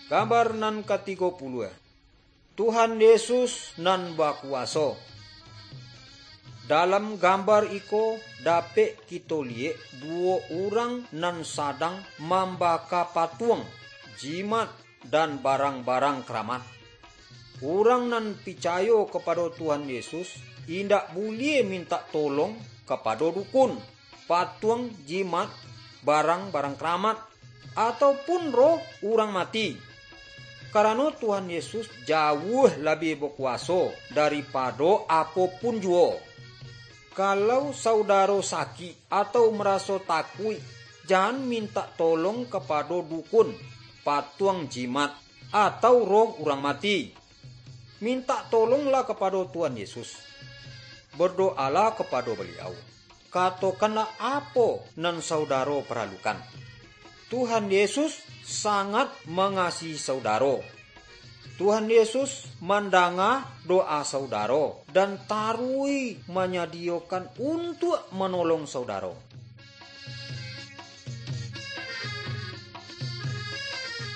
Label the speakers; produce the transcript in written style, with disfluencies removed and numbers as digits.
Speaker 1: Gambar nan ke-30. Tuhan Yesus nan bakuaso. Dalam gambar iko dapat kita lihat dua orang nan sadang membaka patung, jimat dan barang-barang keramat. Orang nan percaya kepada Tuhan Yesus tidak boleh minta tolong kepada dukun, patung, jimat, barang-barang keramat, ataupun roh orang mati. Karena Tuhan Yesus jauh lebih berkuasa daripada apapun jua. Kalau saudara sakit atau merasa takut, jangan minta tolong kepada dukun, patung, jimat, atau roh orang mati. Minta tolonglah kepada Tuhan Yesus. Berdoalah kepada beliau. Katakanlah apa yang saudara perlukan. Tuhan Yesus sangat mengasihi saudara. Tuhan Yesus mendengar doa saudara dan tarui menyediakan untuk menolong saudara.